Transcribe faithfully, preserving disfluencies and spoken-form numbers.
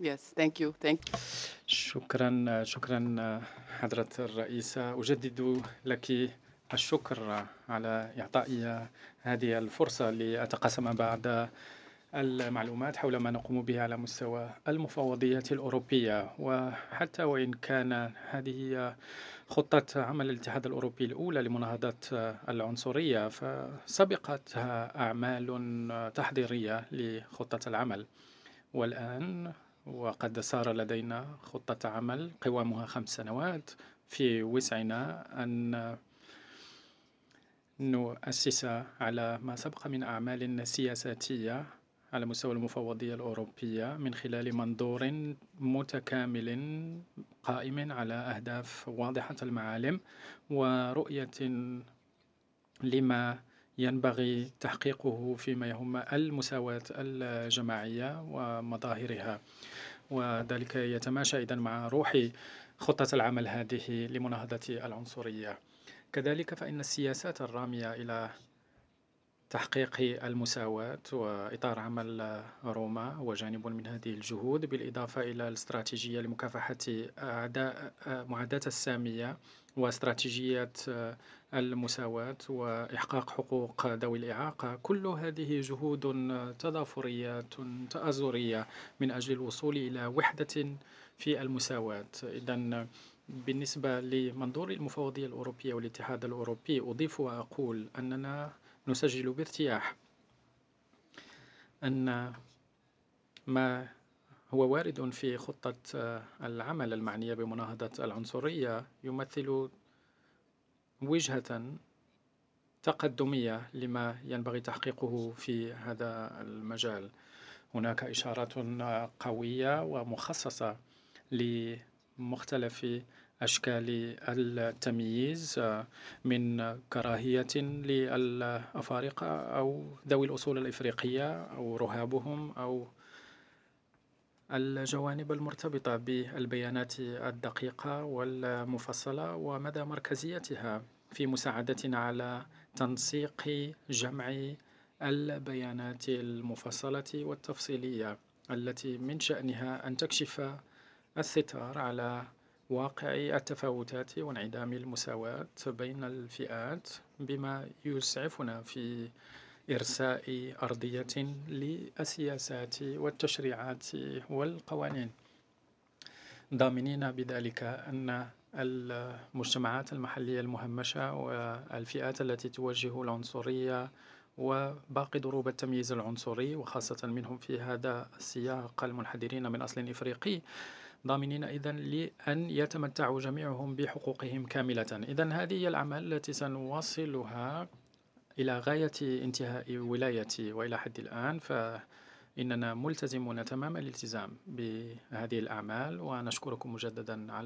Yes, thank you, thank you. شكرا شكرا حضرة الرئيسة، أجدد لك الشكر على إعطائي هذه الفرصة لأتقاسم بعض المعلومات حول ما نقوم به على مستوى المفوضية الأوروبية. وحتى وإن كان هذه هي خطة عمل الاتحاد الأوروبي الأولى لمناهضة العنصرية، فسبقتها أعمال تحضيرية لخطة العمل. والآن وقد صار لدينا خطة عمل قوامها خمس سنوات، في وسعنا أن نؤسس على ما سبق من أعمال سياساتية على مستوى المفوضية الأوروبية من خلال منظور متكامل قائم على أهداف واضحة المعالم ورؤية لما ينبغي تحقيقه فيما يهم المساواة الجماعية ومظاهرها، وذلك يتماشى إذن مع روح خطة العمل هذه لمناهضة العنصرية. كذلك فإن السياسات الرامية إلى تحقيق المساواة وإطار عمل روما هو جانب من هذه الجهود، بالإضافة إلى الاستراتيجية لمكافحة أعداء معاداة السامية واستراتيجية المساواة وإحقاق حقوق ذوي الإعاقة. كل هذه جهود تضافرية تآزرية من أجل الوصول إلى وحدة في المساواة. إذن بالنسبة لمنظور المفوضية الأوروبية والاتحاد الأوروبي، أضيف وأقول أننا نسجل بارتياح أن ما هو وارد في خطة العمل المعنية بمناهضة العنصرية يمثل وجهة تقدمية لما ينبغي تحقيقه في هذا المجال. هناك إشارات قوية ومخصصة لمختلف أشكال التمييز، من كراهية للأفارقة أو ذوي الأصول الإفريقية أو رهابهم أو الجوانب المرتبطة بالبيانات الدقيقة والمفصلة ومدى مركزيتها في مساعدتنا على تنسيق جمع البيانات المفصلة والتفصيلية التي من شأنها أن تكشف الستار على واقع التفاوتات وانعدام المساواة بين الفئات، بما يسعفنا في إرساء أرضية للسياسات والتشريعات والقوانين، ضامنين بذلك أن المجتمعات المحلية المهمشة والفئات التي توجه العنصرية وباقي ضروب التمييز العنصري، وخاصة منهم في هذا السياق المنحدرين من أصل إفريقي، ضامنين إذن لأن يتمتعوا جميعهم بحقوقهم كاملة. إذن هذه هي الأعمال التي سنواصلها إلى غاية انتهاء ولايتي، وإلى حد الآن فإننا ملتزمون تمام الالتزام بهذه الأعمال، ونشكركم مجددا على